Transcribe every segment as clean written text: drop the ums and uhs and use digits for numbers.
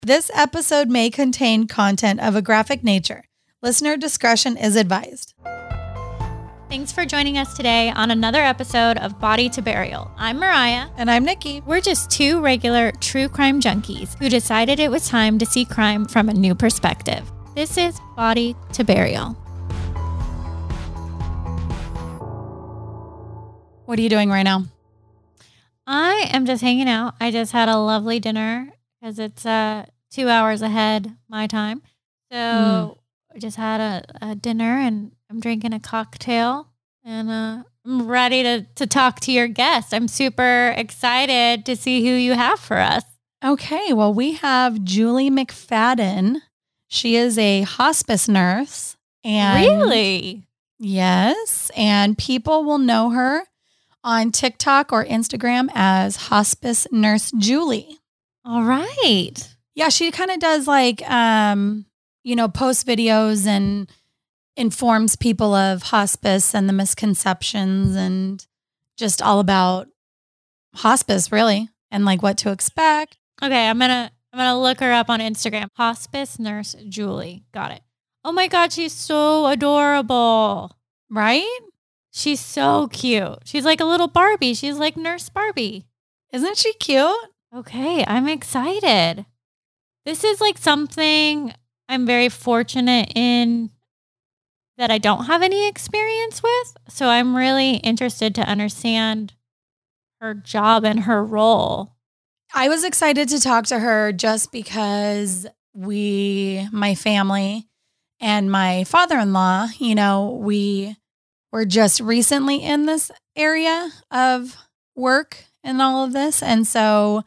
This episode may contain content of a graphic nature. Listener discretion is advised. Thanks for joining us today on another episode of Body to Burial. I'm Mariah. And I'm Nikki. We're just two regular true crime junkies who decided it was time to see crime from a new perspective. This is Body to Burial. What are you doing right now? I am just hanging out. I just had a lovely dinner because it's 2 hours ahead my time. So I just had a dinner and I'm drinking a cocktail and I'm ready to talk to your guest. I'm super excited to see who you have for us. Okay, well, we have Julie McFadden. She is a hospice nurse. And Really? Yes, and people will know her on TikTok or Instagram as Hospice Nurse Julie. All right. Yeah, she kind of does like, post videos and informs people of hospice and the misconceptions and just all about hospice, really, and like what to expect. Okay, I'm gonna look her up on Instagram. Hospice Nurse Julie. Got it. Oh my God, she's so adorable. Right? She's so cute. She's like a little Barbie. She's like Nurse Barbie. Isn't she cute? Okay, I'm excited. This is like something I'm very fortunate in that I don't have any experience with. So I'm really interested to understand her job and her role. I was excited to talk to her just because my family and my father-in-law, we were just recently in this area of work and all of this. And so,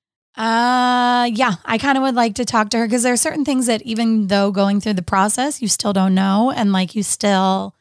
I kind of would like to talk to her because there are certain things that even though going through the process, you still don't know. And like you still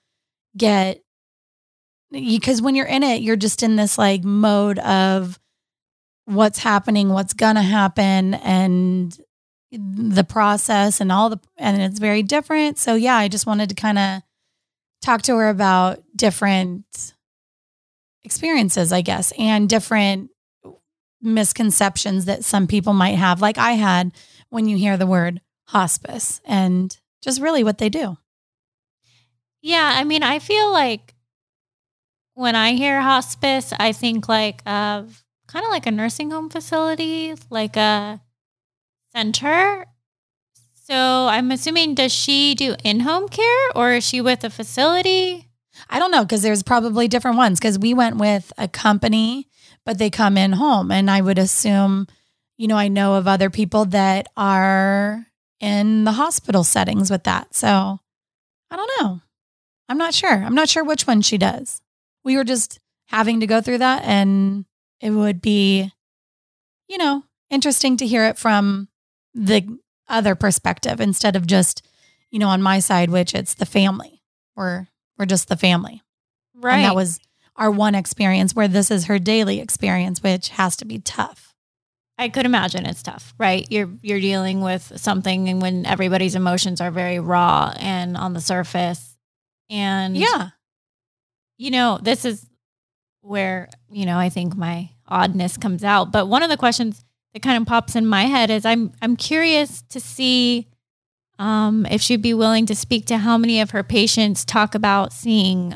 because when you're in it, you're just in this like mode of what's happening, what's going to happen, and the process and and it's very different. So yeah, I just wanted to kind of talk to her about different experiences, I guess, and different misconceptions that some people might have, like I had when you hear the word hospice and just really what they do. Yeah, I mean, I feel like when I hear hospice, I think like of kind of like a nursing home facility, like a center. So I'm assuming, does she do in-home care or is she with a facility? I don't know, because there's probably different ones, because we went with a company, but they come in home. And I would assume, I know of other people that are in the hospital settings with that. So I don't know. I'm not sure. I'm not sure which one she does. We were just having to go through that, and it would be, interesting to hear it from the other perspective instead of just, on my side, which it's the family. We're just the family. Right. And that was our one experience, where this is her daily experience, which has to be tough. I could imagine it's tough, right? You're dealing with something and when everybody's emotions are very raw and on the surface. And yeah, this is where, I think my oddness comes out. But one of the questions that kind of pops in my head is I'm curious to see if she'd be willing to speak to how many of her patients talk about seeing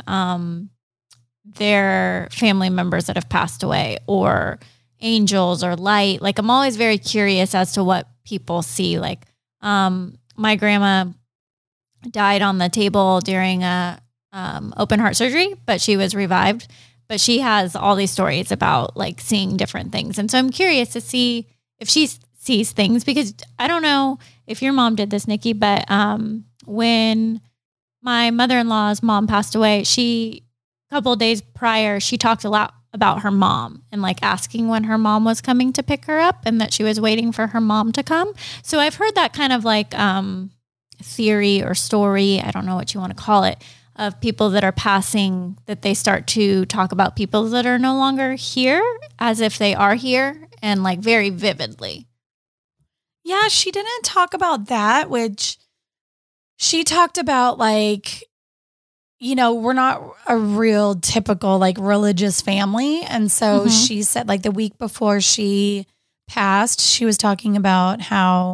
their family members that have passed away, or angels or light. Like, I'm always very curious as to what people see. Like, my grandma died on the table during a open heart surgery, but she was revived. But she has all these stories about like seeing different things. And so I'm curious to see if she sees things, because I don't know if your mom did this, Nikki, but when my mother-in-law's mom passed away, a couple of days prior, she talked a lot about her mom and like asking when her mom was coming to pick her up and that she was waiting for her mom to come. So I've heard that kind of like theory or story, I don't know what you want to call it, of people that are passing, that they start to talk about people that are no longer here as if they are here, and like very vividly. Yeah, she didn't talk about that, which she talked about like, we're not a real typical like religious family. And so she said like the week before she passed, she was talking about how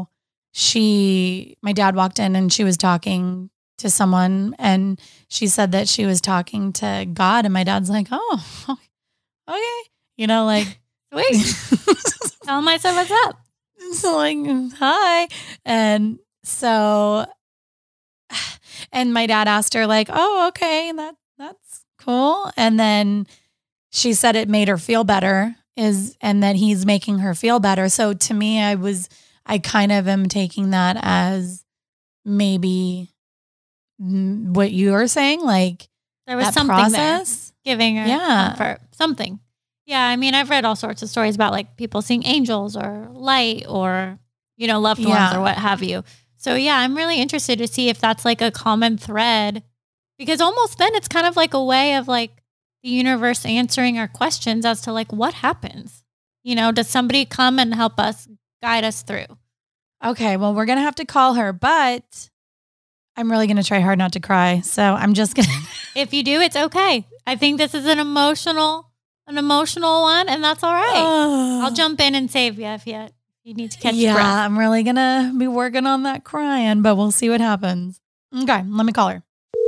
my dad walked in and she was talking to someone, and she said that she was talking to God, and my dad's like, oh, okay. Like, Sweet. Tell him I said what's up. So like, hi. And so, and my dad asked her like, oh, okay, that's cool. And then she said it made her feel better and that he's making her feel better. So to me, I kind of am taking that as maybe what you were saying, like there was that something process there giving her comfort, something. Yeah. I mean, I've read all sorts of stories about like people seeing angels or light or, loved ones or what have you. So yeah, I'm really interested to see if that's like a common thread, because almost then it's kind of like a way of like the universe answering our questions as to like what happens. Does somebody come and help us guide us through? Okay, well, we're going to have to call her, but I'm really going to try hard not to cry. So I'm just going to. If you do, it's okay. I think this is an emotional one, and that's all right. I'll jump in and save you if you need to catch your breath. Yeah, I'm really going to be working on that crying, but we'll see what happens. Okay, let me call her.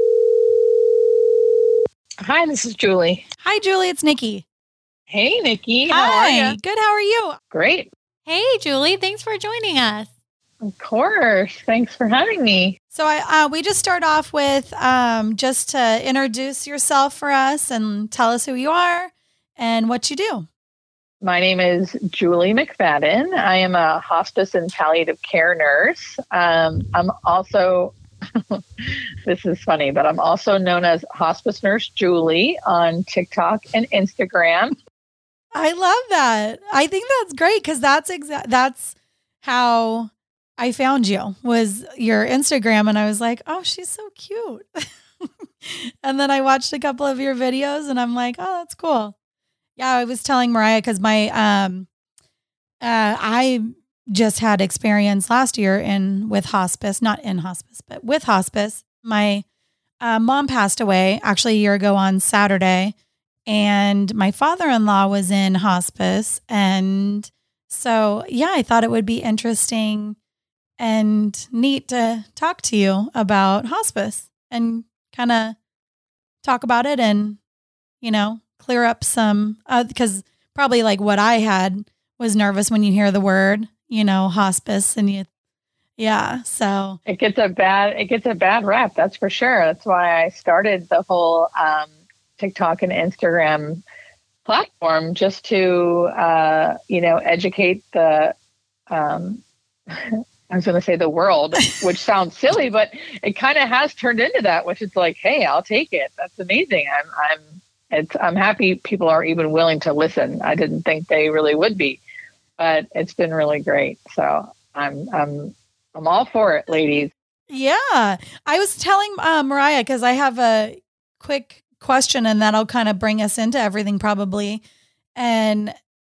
Hi, this is Julie. Hi, Julie. It's Nikki. Hey, Nikki. Hi. How are you? Good. How are you? Great. Hey, Julie. Thanks for joining us. Of course. Thanks for having me. So we just start off with just to introduce yourself for us and tell us who you are and what you do. My name is Julie McFadden. I am a hospice and palliative care nurse. I'm also, this is funny, but I'm also known as Hospice Nurse Julie on TikTok and Instagram. I love that. I think that's great because that's how I found you, was your Instagram, and I was like, oh, she's so cute. And then I watched a couple of your videos and I'm like, oh, that's cool. Yeah, I was telling Mariah because I just had experience last year with hospice, not in hospice, but with hospice. My mom passed away actually a year ago on Saturday, and my father-in-law was in hospice. And so, yeah, I thought it would be interesting and neat to talk to you about hospice and kind of talk about it and, clear up some, because probably like what I had was nervous when you hear the word, hospice, and so it gets a bad rap. That's for sure. That's why I started the whole TikTok and Instagram platform, just to, educate the, I was going to say the world, which sounds silly, but it kind of has turned into that, which is like, hey, I'll take it. That's amazing. I'm happy people are even willing to listen. I didn't think they really would be, but it's been really great. So I'm all for it, ladies. Yeah. I was telling Mariah, because I have a quick question and that'll kind of bring us into everything probably. And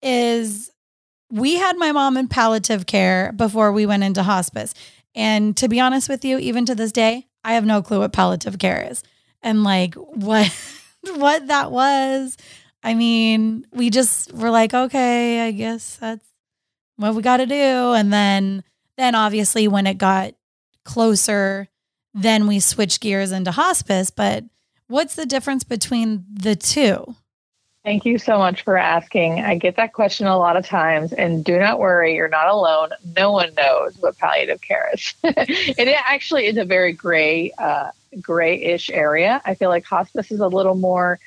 we had my mom in palliative care before we went into hospice. And to be honest with you, even to this day, I have no clue what palliative care is and like what that was. I mean, we just were like, okay, I guess that's what we got to do. And then obviously when it got closer, then we switched gears into hospice. But what's the difference between the two? Thank you so much for asking. I get that question a lot of times, and do not worry, you're not alone. No one knows what palliative care is. It actually is a very grayish area. I feel like hospice is a little more,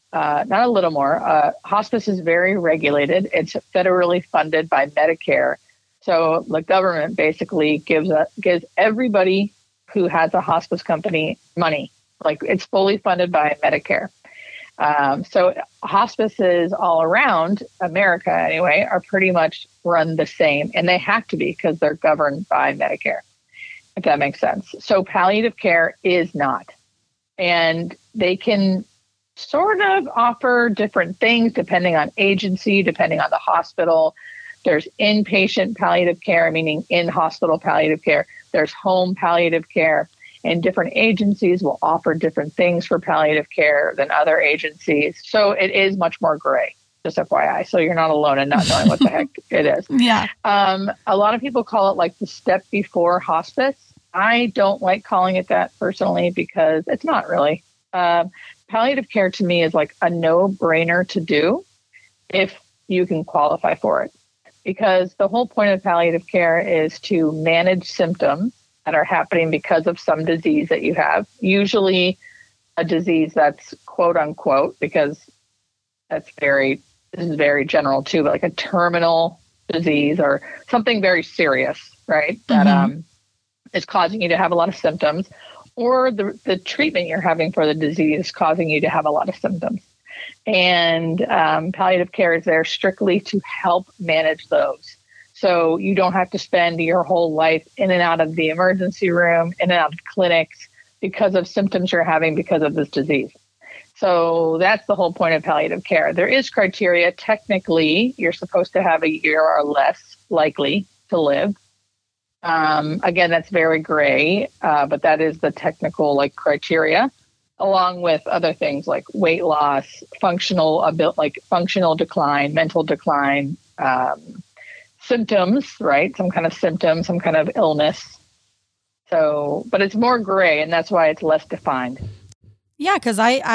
hospice is very regulated. It's federally funded by Medicare. So the government basically gives everybody who has a hospice company money. Like it's fully funded by Medicare. So hospices all around America, anyway, are pretty much run the same, and they have to be because they're governed by Medicare, if that makes sense. So palliative care is not, and they can sort of offer different things depending on agency, depending on the hospital. There's inpatient palliative care, meaning in-hospital palliative care. There's home palliative care. And different agencies will offer different things for palliative care than other agencies. So it is much more gray. just FYI. So you're not alone in not knowing what the heck it is. Yeah. A lot of people call it like the step before hospice. I don't like calling it that personally because it's not really. Palliative care to me is like a no-brainer to do if you can qualify for it. Because the whole point of palliative care is to manage symptoms that are happening because of some disease that you have, usually a disease that's quote unquote, because this is very general too, but like a terminal disease or something very serious, right? That is causing you to have a lot of symptoms, or the treatment you're having for the disease is causing you to have a lot of symptoms. And palliative care is there strictly to help manage those. So you don't have to spend your whole life in and out of the emergency room, in and out of clinics because of symptoms you're having because of this disease. So that's the whole point of palliative care. There is criteria. Technically, you're supposed to have a year or less likely to live. Again, that's very gray, but that is the technical criteria, along with other things like weight loss, functional decline, mental decline, symptoms, right? Some kind of symptom, some kind of illness. So, but it's more gray, and that's why it's less defined. Yeah, because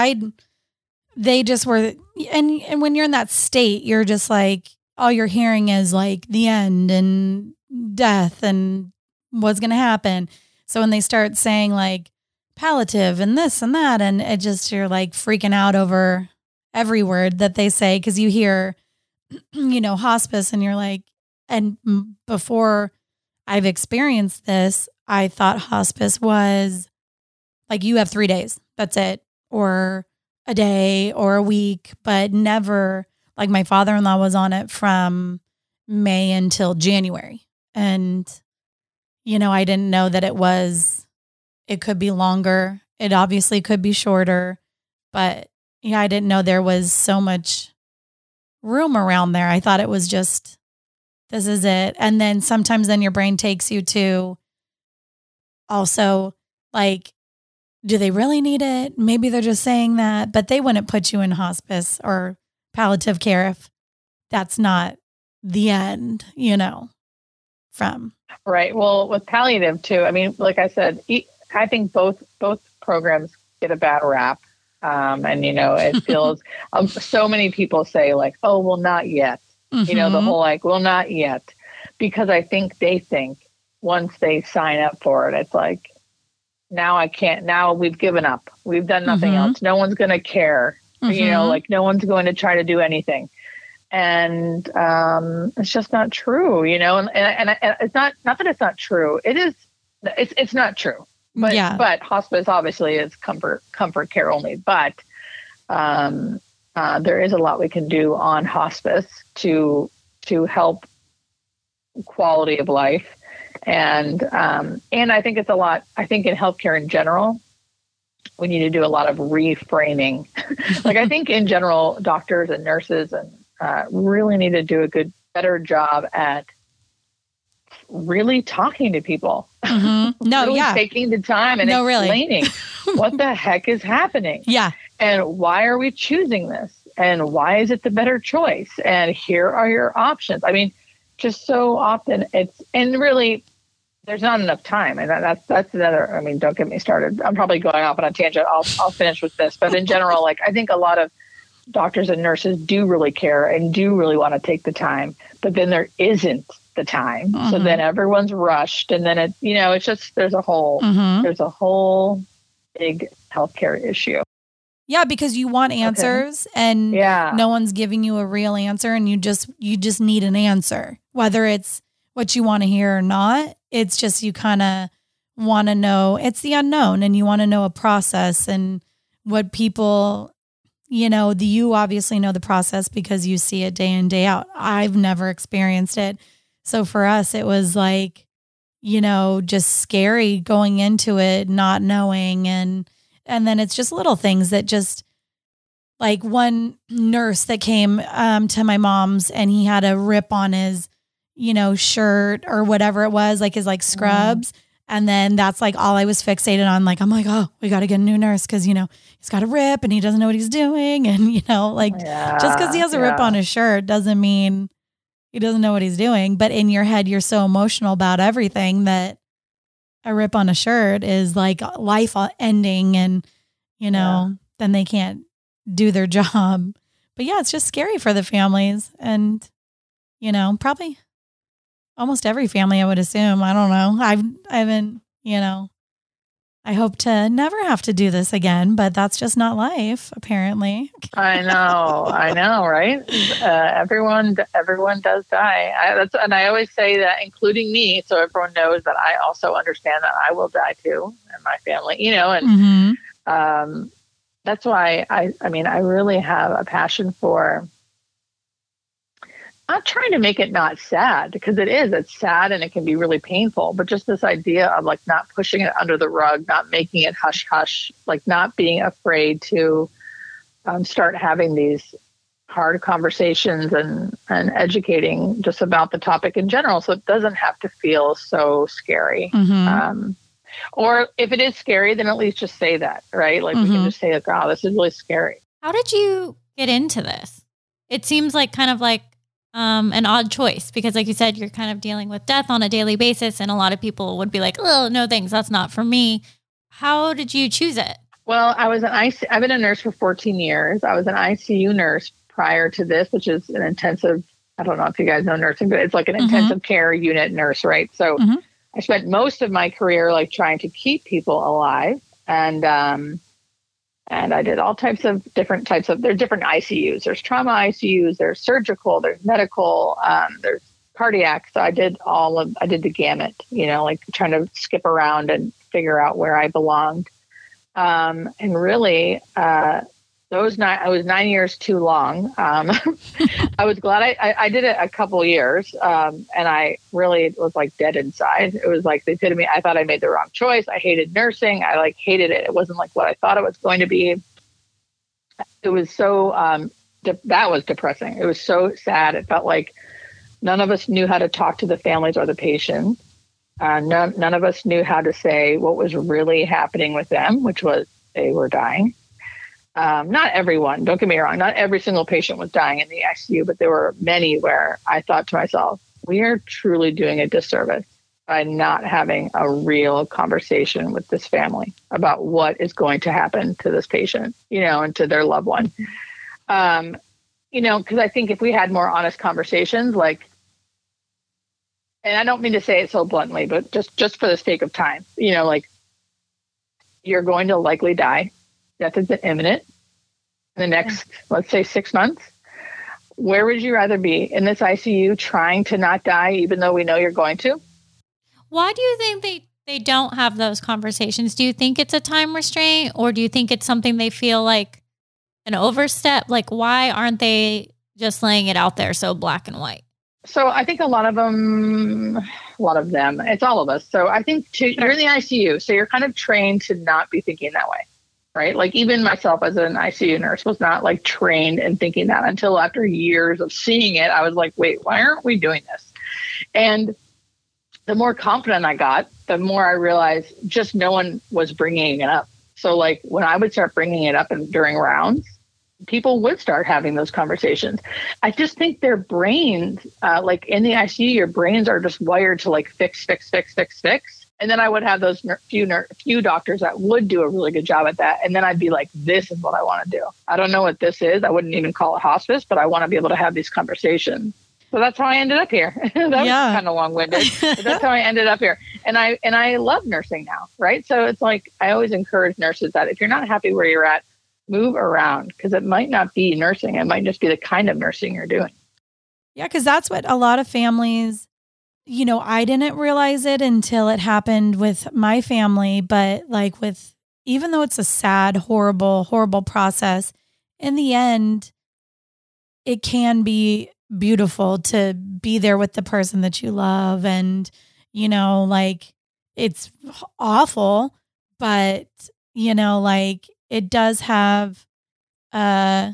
they just were, and when you're in that state, you're just like, all you're hearing is like the end and death and what's going to happen. So when they start saying like palliative and this and that, and it just, you're like freaking out over every word that they say, because you hear, hospice, and you're like, and before I've experienced this, I thought hospice was like, you have 3 days, that's it, or a day or a week, but never, like my father-in-law was on it from May until January. And, I didn't know that it could be longer. It obviously could be shorter, but I didn't know there was so much room around there. I thought it was just, this is it. And then sometimes your brain takes you to also like, do they really need it? Maybe they're just saying that, but they wouldn't put you in hospice or palliative care if that's not the end, from. Right. Well, with palliative too, I mean, like I said, I think both programs get a bad rap. And, it feels, so many people say like, oh, well, not yet. Mm-hmm. The whole well, not yet. Because I think they think once they sign up for it, it's like, now I can't, now we've given up. We've done nothing else. No one's going to care. No one's going to try to do anything. And it's just not true, and it's not that it's not true. It is, it's not true. But, but hospice obviously is comfort care only. But there is a lot we can do on hospice to help quality of life. And I think it's a lot, I think in healthcare in general, we need to do a lot of reframing. I think in general, doctors and nurses and really need to do a better job at really talking to people. Mm-hmm. No, really taking the time and explaining what the heck is happening. Yeah. And why are we choosing this? And why is it the better choice? And here are your options. I mean, just so often and really there's not enough time. And that's another, I mean, don't get me started. I'm probably going off on a tangent. I'll finish with this. But in general, I think a lot of doctors and nurses do really care and do really want to take the time, but then there isn't the time. Mm-hmm. So then everyone's rushed, and then it's just, there's a whole big healthcare issue. Yeah. Because you want answers and no one's giving you a real answer, and you just need an answer, whether it's what you want to hear or not. It's just, you kind of want to know, it's the unknown, and you want to know a process and what people, you obviously know the process because you see it day in, day out. I've never experienced it. So for us, it was like, just scary going into it, not knowing. And then it's just little things that just, like one nurse that came to my mom's, and he had a rip on his, shirt or whatever it was, like his scrubs. And then that's like all I was fixated on. Like, I'm like, oh, we got to get a new nurse because, he's got a rip and he doesn't know what he's doing. And, just because he has a rip on his shirt doesn't mean he doesn't know what he's doing. But in your head, you're so emotional about everything that a rip on a shirt is like life ending and, then they can't do their job. But yeah, it's just scary for the families and, probably almost every family, I would assume. I don't know. I haven't, I hope to never have to do this again, but that's just not life, apparently. I know, right? Everyone does die. And I always say that, including me, so everyone knows that I also understand that I will die too, and my family, and that's why I really have a passion for not trying to make it not sad, because it's sad and it can be really painful, but just this idea of like not pushing it under the rug, not making it hush hush, like not being afraid to start having these hard conversations and educating just about the topic in general. So it doesn't have to feel so scary. Or if it is scary, then at least just say that, right? Like we can just say like, oh, this is really scary. How did you get into this? It seems like kind of like an odd choice because like you said, you're kind of dealing with death on a daily basis. And a lot of people would be like, oh, no, thanks. That's not for me. How did you choose it? Well, I've been a nurse for 14 years. I was an ICU nurse prior to this, which is an intensive, I don't know if you guys know nursing, but it's like an intensive care unit nurse, right? So I spent most of my career like trying to keep people alive. And I did all types of different there's different ICUs. There's trauma ICUs, there's surgical, there's medical, there's cardiac. So I did the gamut, like trying to skip around and figure out where I belonged. And really, I was 9 years too long. I was glad I did it a couple years. And I really was like dead inside. It was like the epitome. I thought I made the wrong choice. I hated nursing. I like hated it. It wasn't like what I thought it was going to be. It was so, that was depressing. It was so sad. It felt like none of us knew how to talk to the families or the patients. None of us knew how to say what was really happening with them, which was they were dying. Not everyone, don't get me wrong, not every single patient was dying in the ICU, but there were many where I thought to myself, we are truly doing a disservice by not having a real conversation with this family about what is going to happen to this patient, and to their loved one. Because I think if we had more honest conversations, like, and I don't mean to say it so bluntly, but just for the sake of time, like you're going to likely die. Death is imminent in the next, let's say 6 months. Where would you rather be? In this ICU trying to not die, even though we know you're going to? Why do you think they don't have those conversations? Do you think it's a time restraint, or do you think it's something they feel like an overstep? Like, why aren't they just laying it out there so black and white? So I think a lot of them, it's all of us. So I think you're in the ICU, so you're kind of trained to not be thinking that way. Right? Like even myself as an ICU nurse was not like trained in thinking that until after years of seeing it. I was like, wait, why aren't we doing this? And the more confident I got, the more I realized just no one was bringing it up. So like when I would start bringing it up during rounds, people would start having those conversations. I just think their brains, like in the ICU, your brains are just wired to like fix. And then I would have those few doctors that would do a really good job at that. And then I'd be like, this is what I want to do. I don't know what this is. I wouldn't even call it hospice, but I want to be able to have these conversations. So that's how I ended up here. That was kind of long-winded. But that's how I ended up here. And I love nursing now, right? So it's like, I always encourage nurses that if you're not happy where you're at, move around, because it might not be nursing. It might just be the kind of nursing you're doing. Yeah, because that's what a lot of families, I didn't realize it until it happened with my family, but like even though it's a sad, horrible, horrible process, in the end, it can be beautiful to be there with the person that you love. And, like it's awful, but, like it does have a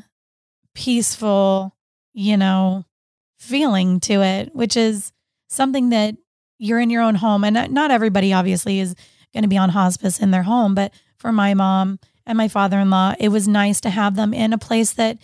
peaceful, feeling to it, which is something that, you're in your own home, and not everybody obviously is going to be on hospice in their home, but for my mom and my father-in-law, it was nice to have them in a place that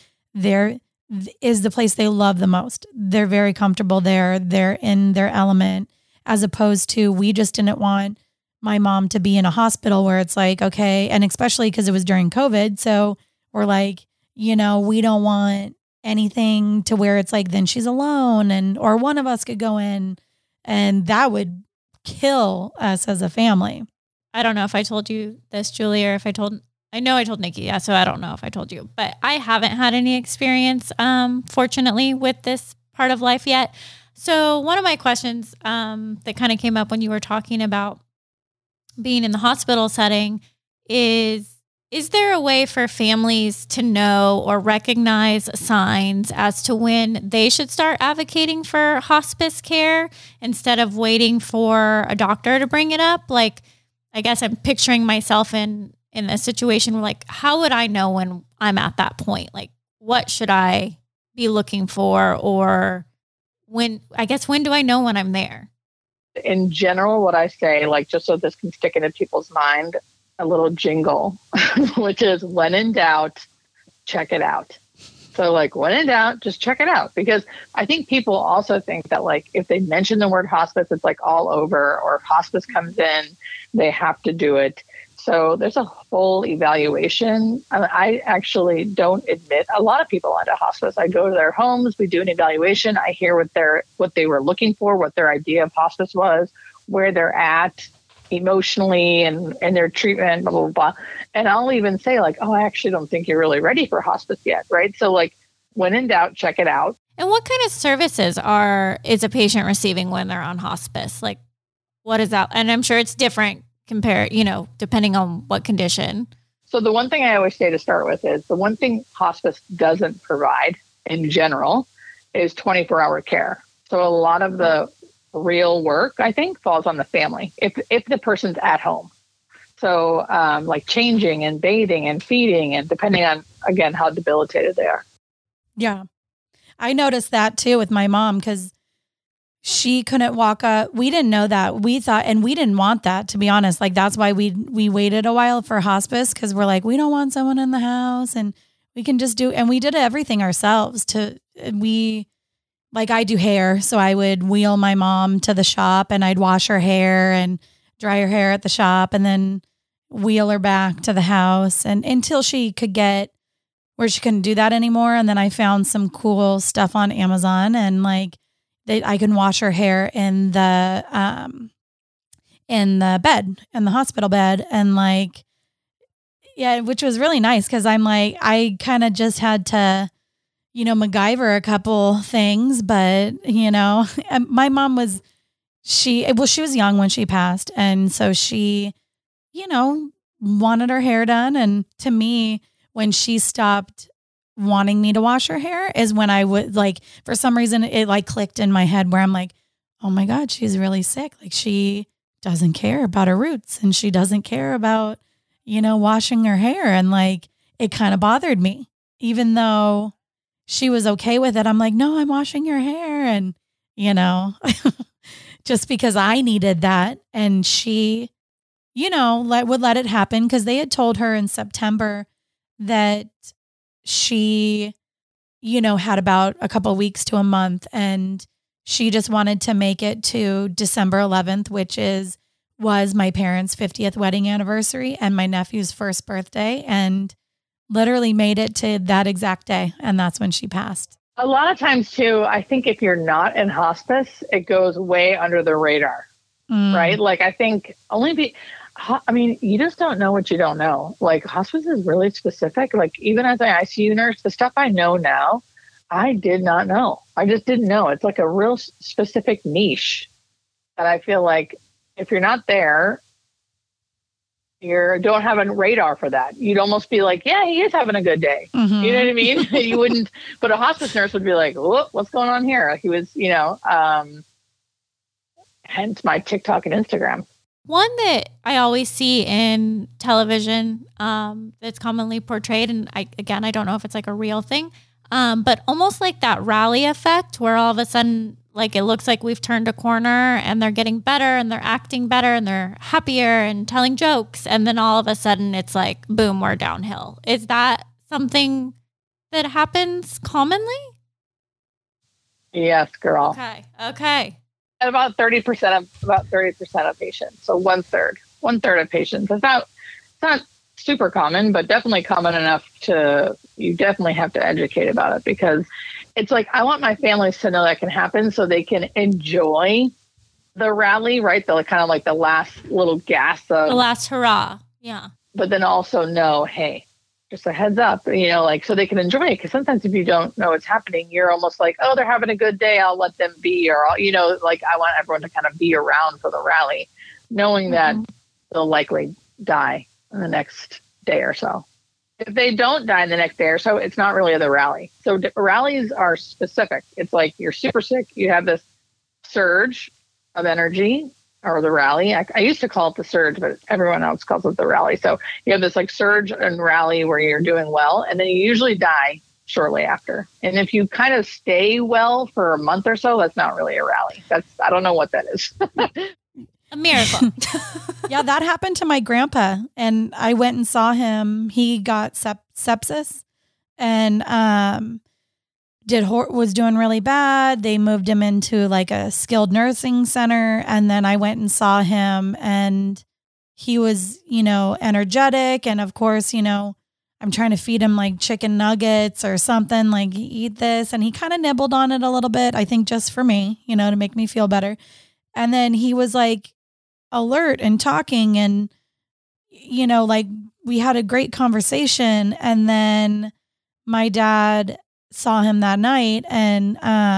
is the place they love the most. They're very comfortable there. They're in their element, as opposed to, we just didn't want my mom to be in a hospital where it's like, okay, and especially because it was during COVID. So we're like, we don't want anything to where it's like, then she's alone or one of us could go in, and that would kill us as a family. I don't know if I told you this, Julie, or I know I told Nikki. Yeah. So I don't know if I told you, but I haven't had any experience, fortunately, with this part of life yet. So one of my questions, that kind of came up when you were talking about being in the hospital setting is there a way for families to know or recognize signs as to when they should start advocating for hospice care instead of waiting for a doctor to bring it up? Like, I guess I'm picturing myself in a situation where, like, how would I know when I'm at that point? Like, what should I be looking for? Or when do I know when I'm there? In general, what I say, like, just so this can stick into people's mind, a little jingle, which is, when in doubt, check it out. So, like, when in doubt, just check it out. Because I think people also think that, like, if they mention the word hospice, it's like all over, or if hospice comes in, they have to do it. So there's a full evaluation. I actually don't admit a lot of people onto hospice. I go to their homes, we do an evaluation. I hear what they were looking for, what their idea of hospice was, where they're at emotionally and their treatment, blah, blah, blah. And I'll even say, like, oh, I actually don't think you're really ready for hospice yet. Right. So, like, when in doubt, check it out. And what kind of services is a patient receiving when they're on hospice? Like, what is that? And I'm sure it's different depending on what condition. So the one thing I always say to start with is, the one thing hospice doesn't provide in general is 24-hour care. So a lot of the real work, I think, falls on the family if the person's at home. So like changing and bathing and feeding, and depending on, again, how debilitated they are. Yeah. I noticed that too with my mom, because she couldn't walk up. We didn't know that. We thought, and we didn't want that, to be honest. Like, that's why we waited a while for hospice, because we're like, we don't want someone in the house, and we can just and we did everything ourselves. Like, I do hair. So I would wheel my mom to the shop, and I'd wash her hair and dry her hair at the shop, and then wheel her back to the house, and until she could get where she couldn't do that anymore. And then I found some cool stuff on Amazon, and like, I can wash her hair in the bed, in the hospital bed. And like, yeah, which was really nice, because I'm like, I kind of just had to, MacGyver a couple things. But, my mom she was young when she passed. And so she, wanted her hair done. And to me, when she stopped wanting me to wash her hair is when I would, like, for some reason it like clicked in my head where I'm like, oh my God, she's really sick. Like, she doesn't care about her roots, and she doesn't care about, washing her hair. And like, it kind of bothered me, even though she was okay with it. I'm like, no, I'm washing your hair. And, just because I needed that. And she, would let it happen, because they had told her in September that she, had about a couple of weeks to a month, and she just wanted to make it to December 11th, which was my parents' 50th wedding anniversary and my nephew's first birthday, and literally made it to that exact day. And that's when she passed. A lot of times too, I think if you're not in hospice, it goes way under the radar, right? Like, I think you just don't know what you don't know. Like, hospice is really specific. Like, even as an ICU nurse, the stuff I know now, I did not know. I just didn't know. It's like a real specific niche that I feel like if you're not there, you don't have a radar for that. You'd almost be like, yeah, he is having a good day. Mm-hmm. You know what I mean? You wouldn't, but a hospice nurse would be like, what's going on here? He was, hence my TikTok and Instagram. One that I always see in television that's commonly portrayed, and I don't know if it's like a real thing, but almost like that rally effect where all of a sudden like it looks like we've turned a corner and they're getting better and they're acting better and they're happier and telling jokes. And then all of a sudden it's like, boom, we're downhill. Is that something that happens commonly? Yes, girl. Okay. About 30% of patients. So one third of patients. It's not super common, but definitely common enough you definitely have to educate about it, because it's like, I want my families to know that can happen so they can enjoy the rally, right? The kind of like the last little gasp of the last hurrah. Yeah. But then also know, hey, just a heads up, like, so they can enjoy it. Because sometimes if you don't know what's happening, you're almost like, oh, they're having a good day, I'll let them be. Or, like, I want everyone to kind of be around for the rally, knowing that they'll likely die in the next day or so. If they don't die in the next day or so, it's not really the rally. So rallies are specific. It's like you're super sick. You have this surge of energy, or the rally. I used to call it the surge, but everyone else calls it the rally. So you have this like surge and rally where you're doing well, and then you usually die shortly after. And if you kind of stay well for a month or so, that's not really a rally. I don't know what that is. A miracle. Yeah, that happened to my grandpa, and I went and saw him. He got sepsis and was doing really bad. They moved him into like a skilled nursing center, and then I went and saw him, and he was, energetic, and of course, I'm trying to feed him like chicken nuggets or something, like, eat this, and he kind of nibbled on it a little bit, I think just for me, to make me feel better. And then he was like alert and talking, and like we had a great conversation. And then my dad saw him that night, and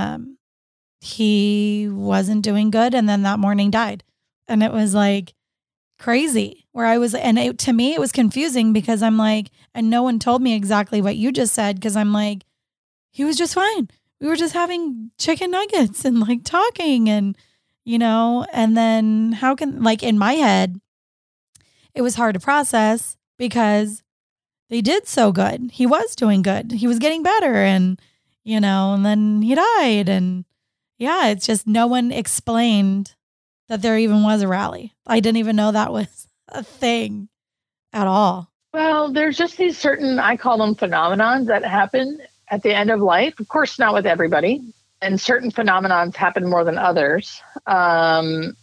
he wasn't doing good, and then that morning died. And it was like crazy, where I was, and to me it was confusing, because I'm like, and no one told me exactly what you just said, because I'm like, he was just fine, we were just having chicken nuggets and like talking, and and then how can, like, in my head, it was hard to process, because they did so good. He was doing good. He was getting better, and, and then he died. And yeah, it's just, no one explained that there even was a rally. I didn't even know that was a thing at all. Well, there's just these certain, I call them phenomenons, that happen at the end of life. Of course, not with everybody. And certain phenomenons happen more than others. And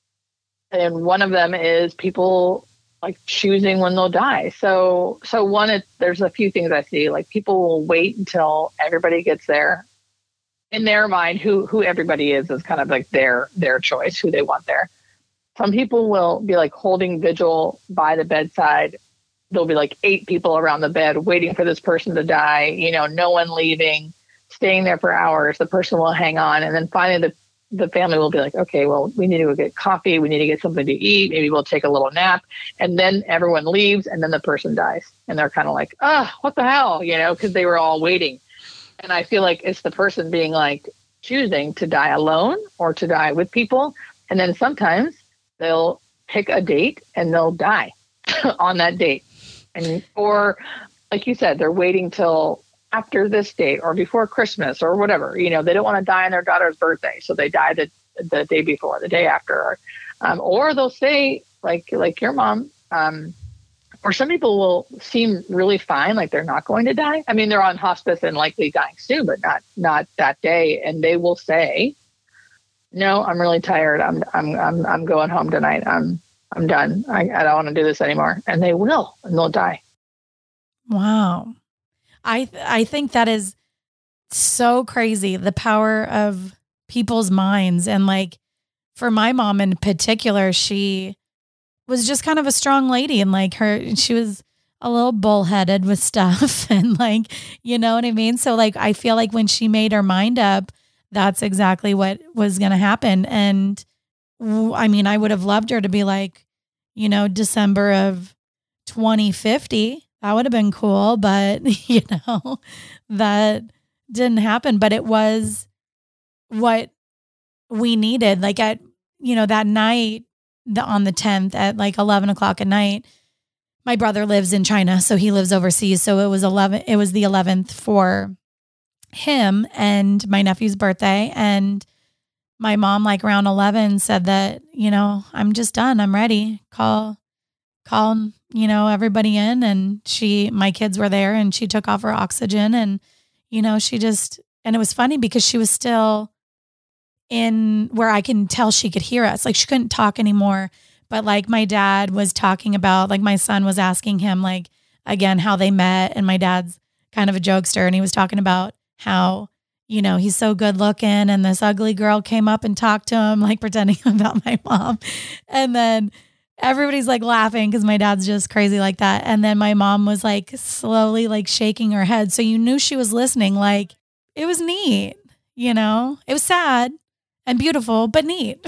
one of them is people like choosing when they'll die. So there's a few things I see, like people will wait until everybody gets there. In their mind, who everybody is kind of like their choice, who they want there. Some people will be like holding vigil by the bedside. There'll be like 8 people around the bed waiting for this person to die, no one leaving, staying there for hours. The person will hang on. And then finally the family will be like, okay, well, we need to go get coffee. We need to get something to eat. Maybe we'll take a little nap. And then everyone leaves, and then the person dies. And they're kind of like, what the hell? Because they were all waiting. And I feel like it's the person being like choosing to die alone or to die with people. And then sometimes they'll pick a date and they'll die on that date. Or like you said, they're waiting till after this date or before Christmas or whatever. They don't want to die on their daughter's birthday, so they die the day before, the day after. Or they'll say, like your mom, or some people will seem really fine, like they're not going to die. I mean, they're on hospice and likely dying soon, but not that day. And they will say, no, I'm really tired. I'm going home tonight. I'm done. I don't want to do this anymore. And they will, and they'll die. Wow. I think that is so crazy, the power of people's minds. And like for my mom in particular, she was just kind of a strong lady, and like she was a little bullheaded with stuff, and like, you know what I mean? So like, I feel like when she made her mind up, that's exactly what was going to happen. And I mean, I would have loved her to be like, December of 2050. That would have been cool, but that didn't happen. But it was what we needed. Like at, that night on the 10th at like 11 o'clock at night, my brother lives in China, so he lives overseas. So it was the 11th for him and my nephew's birthday. And my mom, like around 11, said that, I'm just done. I'm ready. Call, everybody in. And my kids were there, and she took off her oxygen, and, and it was funny because she was still in where I can tell she could hear us. Like, she couldn't talk anymore. But like, my dad was talking about, like, my son was asking him, like, again, how they met. And my dad's kind of a jokester. And he was talking about how, he's so good looking, and this ugly girl came up and talked to him, like pretending about my mom. And then everybody's like laughing because my dad's just crazy like that. And then my mom was like slowly like shaking her head. So you knew she was listening. Like, it was neat, it was sad and beautiful, but neat,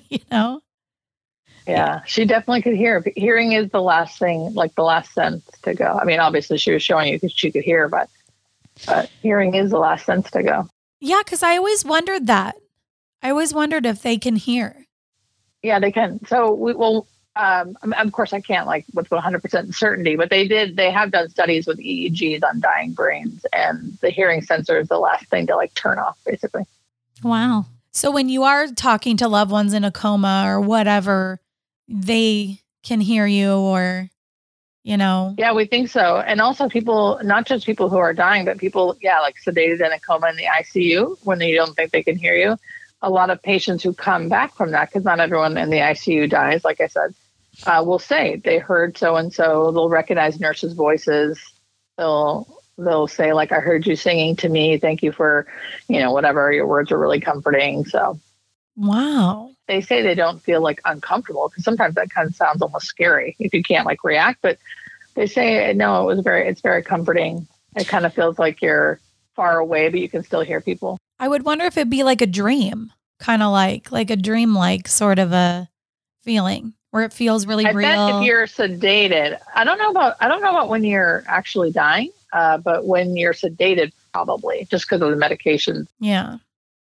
Yeah, she definitely could hear. Hearing is the last thing, like the last sense to go. I mean, obviously she was showing you because she could hear, but hearing is the last sense to go. Yeah, because I always wondered that. I always wondered if they can hear. Yeah, they can. So of course I can't like with 100% certainty, but they have done studies with EEGs on dying brains, and the hearing sensor is the last thing to like turn off, basically. Wow. So when you are talking to loved ones in a coma or whatever, they can hear you, or, Yeah, we think so. And also people, not just people who are dying, but people, like sedated in a coma in the ICU when you don't think they can hear you. A lot of patients who come back from that, because not everyone in the ICU dies, like I said, will say they heard so-and-so. They'll recognize nurses' voices. They'll say, like, I heard you singing to me. Thank you for, whatever. Your words are really comforting. So, wow. They say they don't feel like uncomfortable, because sometimes that kind of sounds almost scary if you can't like react. But they say, no, it's very comforting. It kind of feels like you're far away, but you can still hear people. I would wonder if it'd be like a dream, kind of like a dream-like sort of a feeling where it feels really real. I bet if you're sedated, I don't know about when you're actually dying, but when you're sedated, probably just because of the medication. Yeah.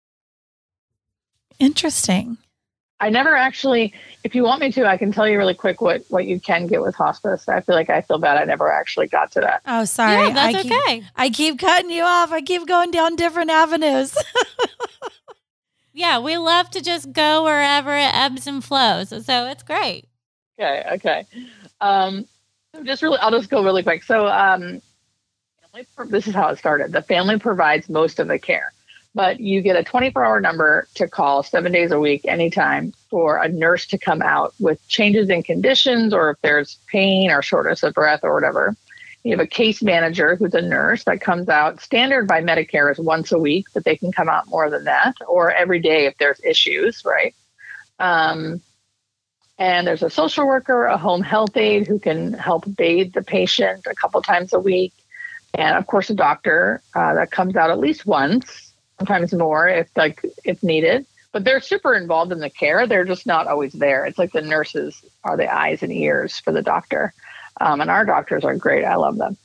Interesting. I never actually, if you want me to, I can tell you really quick what you can get with hospice. I feel bad I never actually got to that. Oh, sorry. Yeah, that's okay. I keep cutting you off. I keep going down different avenues. Yeah, we love to just go wherever it ebbs and flows. So it's great. Okay. I'll just go really quick. So this is how it started. The family provides most of the care, but you get a 24-hour number to call 7 days a week, anytime, for a nurse to come out with changes in conditions, or if there's pain or shortness of breath or whatever. You have a case manager who's a nurse that comes out. Standard by Medicare is once a week, but they can come out more than that, or every day if there's issues, right? And there's a social worker, a home health aide who can help bathe the patient a couple times a week. And of course, a doctor that comes out at least once, sometimes more if needed. But they're super involved in the care. They're just not always there. It's like the nurses are the eyes and ears for the doctor. And our doctors are great. I love them.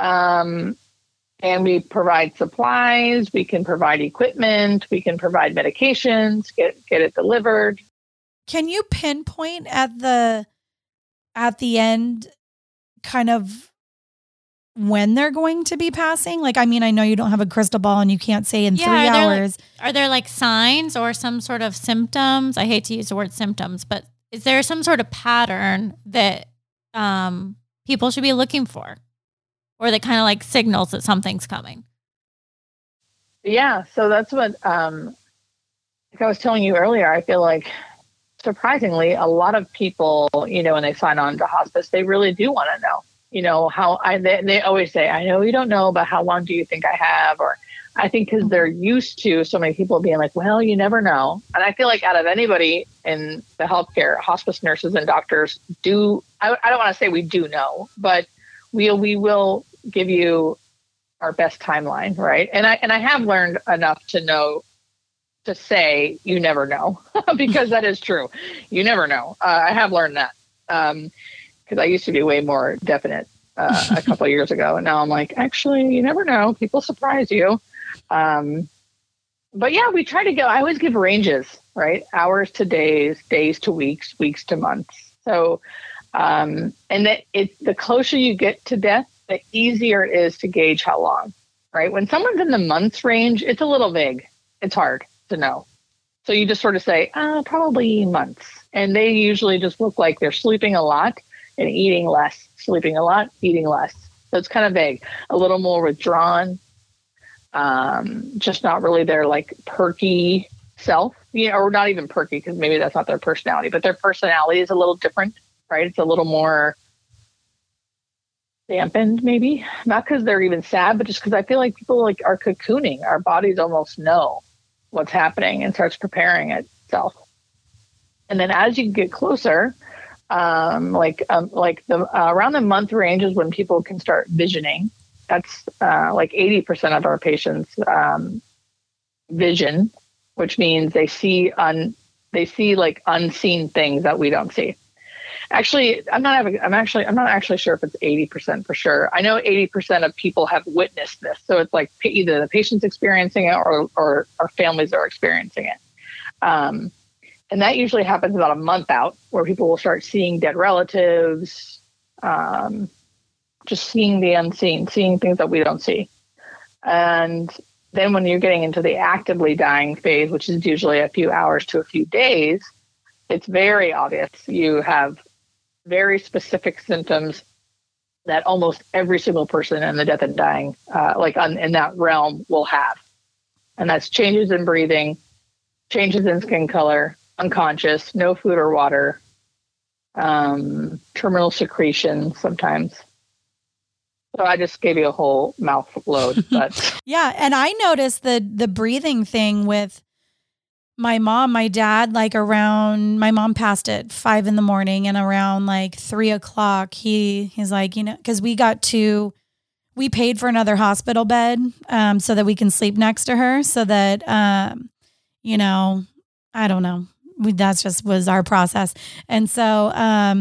And we provide supplies. We can provide equipment. We can provide medications, get it delivered. Can you pinpoint at the end kind of when they're going to be passing? Like, I mean, I know you don't have a crystal ball and you can't say in 3 hours. Are there like signs or some sort of symptoms? I hate to use the word symptoms, but is there some sort of pattern that people should be looking for, or that kind of like signals that something's coming? Yeah. So that's what, like I was telling you earlier, I feel like surprisingly, a lot of people, when they sign on to hospice, they really do want to know, how they always say, I know you don't know, but how long do you think I have? Or I think because they're used to so many people being like, well, you never know. And I feel like out of anybody in the healthcare, hospice nurses and doctors do, I don't want to say we do know, but we will give you our best timeline, right? And I have learned enough to know to say you never know, because that is true. You never know. I have learned that because I used to be way more definite a couple of years ago. And now I'm like, actually, you never know. People surprise you. But yeah, we try to I always give ranges, right? Hours to days, days to weeks, weeks to months. So, and that the closer you get to death, the easier it is to gauge how long, right? When someone's in the months range, it's a little vague. It's hard to know. So you just sort of say, probably months. And they usually just look like they're sleeping a lot and eating less, sleeping a lot, eating less. So it's kind of vague, a little more withdrawn, just not really their like perky self, or not even perky, because maybe that's not their personality, but their personality is a little different, right? It's a little more dampened, maybe, not because they're even sad, but just because I feel like people like are cocooning. Our bodies almost know what's happening and starts preparing itself. And then as you get closer, around the month range is when people can start visioning. That's like 80% of our patients vision, which means they see like unseen things that we don't see. Actually, I'm not actually sure if it's 80% for sure. I know 80% of people have witnessed this. So it's like either the patient's experiencing it or families are experiencing it. And that usually happens about a month out, where people will start seeing dead relatives, just seeing the unseen, seeing things that we don't see. And then when you're getting into the actively dying phase, which is usually a few hours to a few days, it's very obvious. You have very specific symptoms that almost every single person in the death and dying, in that realm, will have. And that's changes in breathing, changes in skin color, unconscious, no food or water, terminal secretion sometimes. So I just gave you a whole mouth load, but yeah. And I noticed the breathing thing with my mom, my dad, my mom passed at 5 a.m, and around like 3:00, he's like, cause we paid for another hospital bed, so that we can sleep next to her, so that, I don't know. That's just was our process. And so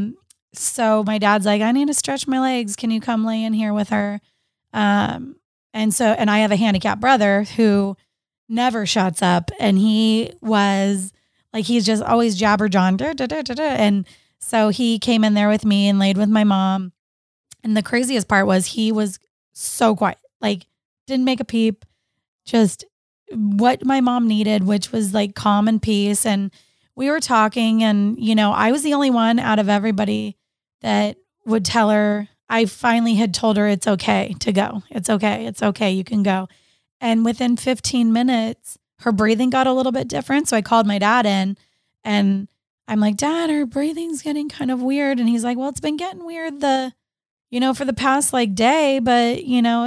my dad's like, I need to stretch my legs. Can you come lay in here with her? And I have a handicapped brother who never shuts up. And he was like, he's just always jabberjawing. And so he came in there with me and laid with my mom. And the craziest part was he was so quiet, like didn't make a peep, just what my mom needed, which was like calm and peace. And we were talking, and, I was the only one out of everybody that would tell her. I finally had told her it's okay to go. It's okay. It's okay. You can go. And within 15 minutes, her breathing got a little bit different. So I called my dad in, and I'm like, Dad, her breathing's getting kind of weird. And he's like, well, it's been getting weird for the past like day, but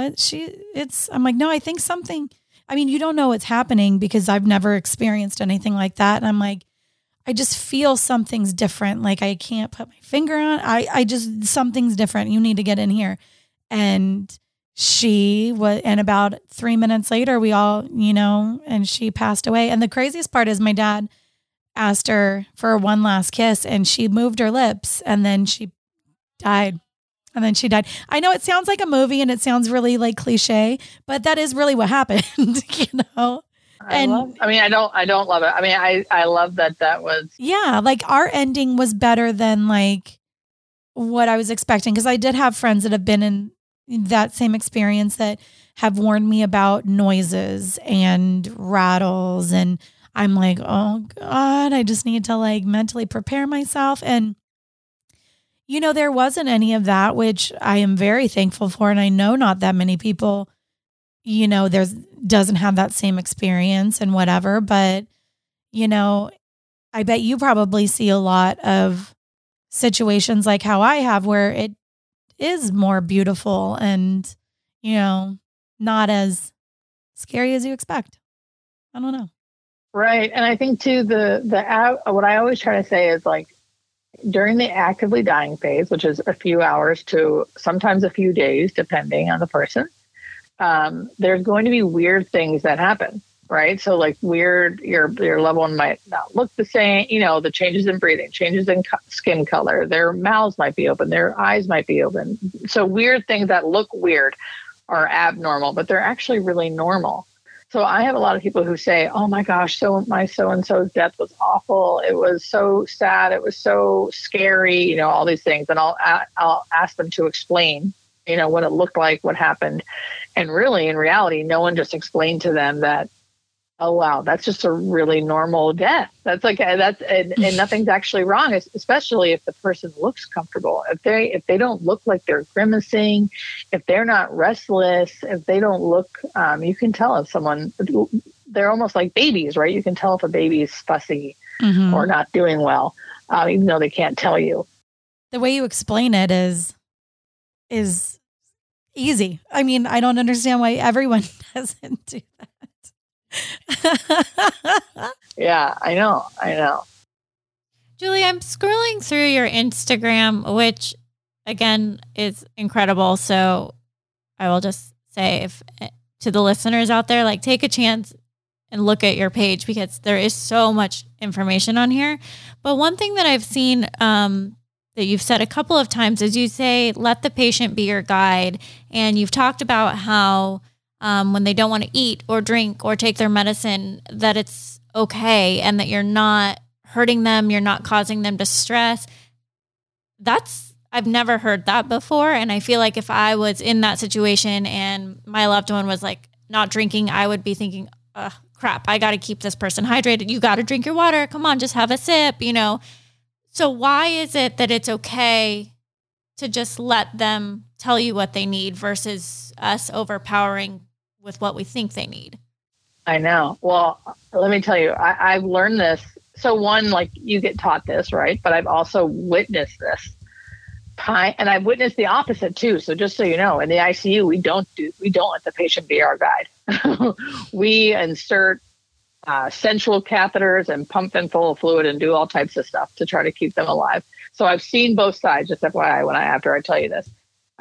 I'm like, no, I think something, you don't know what's happening because I've never experienced anything like that. And I'm like, I just feel something's different. Like I can't put my finger on. Something's different. You need to get in here. And and about 3 minutes later, we all, and she passed away. And the craziest part is my dad asked her for one last kiss, and she moved her lips, and then she died. I know it sounds like a movie and it sounds really like cliche, but that is really what happened, I don't love it. I love that was. Yeah. Like our ending was better than like what I was expecting. Cause I did have friends that have been in that same experience that have warned me about noises and rattles. And I'm like, oh God, I just need to like mentally prepare myself. And, there wasn't any of that, which I am very thankful for. And I know not that many people, doesn't have that same experience and whatever, but, I bet you probably see a lot of situations like how I have where it is more beautiful and, not as scary as you expect. I don't know. Right. And I think too, what I always try to say is like during the actively dying phase, which is a few hours to sometimes a few days, depending on the person, there's going to be weird things that happen. Right. So like your loved one might not look the same, the changes in breathing, changes in skin color, their mouths might be open, their eyes might be open. So weird things that look weird are abnormal, but they're actually really normal. So I have a lot of people who say, oh my gosh, my so-and-so's death was awful. It was so sad. It was so scary, all these things. And I'll ask them to explain, what it looked like, what happened. And really, in reality, no one just explained to them that Oh, wow. That's just a really normal death. That's like, and nothing's actually wrong, especially if the person looks comfortable. If they don't look like they're grimacing, if they're not restless, if they don't look, you can tell if someone, they're almost like babies, right? You can tell if a baby is fussy or not doing well, even though they can't tell you. The way you explain it is easy. I mean, I don't understand why everyone doesn't do that. Yeah, I know. Julie, I'm scrolling through your Instagram, which again is incredible. So I will just say to the listeners out there, like, take a chance and look at your page, because there is so much information on here. But one thing that I've seen that you've said a couple of times is you say, let the patient be your guide. And you've talked about how when they don't want to eat or drink or take their medicine, that it's okay and that you're not hurting them, you're not causing them distress. I've never heard that before. And I feel like if I was in that situation and my loved one was like not drinking, I would be thinking, crap, I got to keep this person hydrated. You got to drink your water. Come on, just have a sip, So why is it that it's okay to just let them tell you what they need versus us overpowering with what we think they need? I know. Well, let me tell you, I've learned this. So one, like, you get taught this, right? But I've also witnessed this. And I've witnessed the opposite too. So just so you know, in the ICU, we don't let the patient be our guide. We insert central catheters and pump them full of fluid and do all types of stuff to try to keep them alive. So I've seen both sides, just FYI, after I tell you this.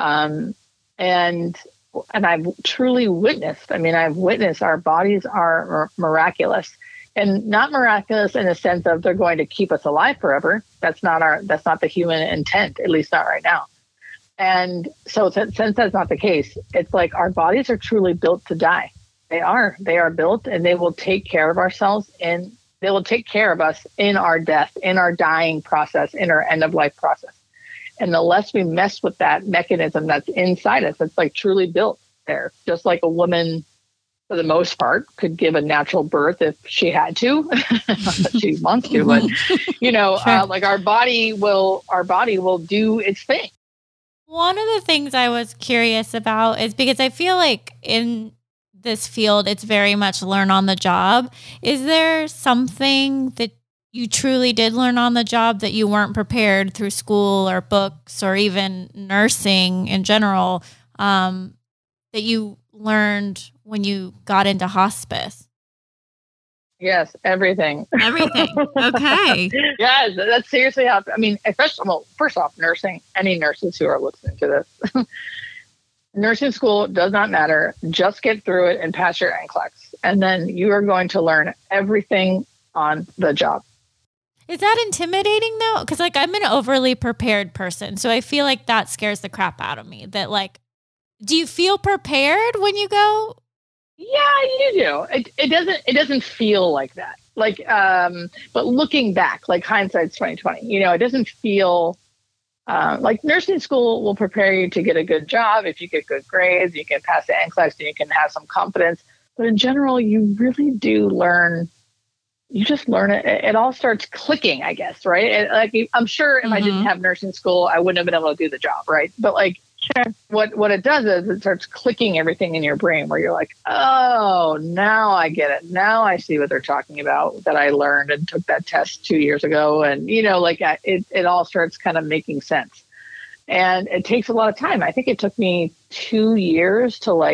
And I've truly witnessed, I've witnessed our bodies are miraculous, and not miraculous in the sense of they're going to keep us alive forever. That's not the human intent, at least not right now. And so since that's not the case, it's like our bodies are truly built to die. They are built, and they will take care of ourselves, and they will take care of us in our death, in our dying process, in our end of life process. And the less we mess with that mechanism that's inside us, it's like truly built there. Just like a woman, for the most part, could give a natural birth if she had to. Not that she wants to, but sure. Like our body will do its thing. One of the things I was curious about is, because I feel like in this field, it's very much learn on the job. Is there something that you truly did learn on the job that you weren't prepared through school or books or even nursing in general, that you learned when you got into hospice? Yes, everything. Everything. Okay. Yes, that's seriously how, first off, nursing, any nurses who are listening to this, nursing school does not matter. Just get through it and pass your NCLEX. And then you are going to learn everything on the job. Is that intimidating though? Because I'm an overly prepared person. So I feel like that scares the crap out of me. That do you feel prepared when you go? Yeah, you do. It doesn't feel like that. But looking back, hindsight's 2020, it doesn't feel like nursing school will prepare you to get a good job. If you get good grades, you can pass the NCLEX and you can have some confidence. But in general, you really do learn. You just learn it. It all starts clicking, I guess, right? I'm sure if I didn't have nursing school, I wouldn't have been able to do the job, right? But what it does is it starts clicking everything in your brain where you're like, oh, now I get it. Now I see what they're talking about that I learned and took that test 2 years ago. And, it all starts kind of making sense. And it takes a lot of time. I think it took me 2 years to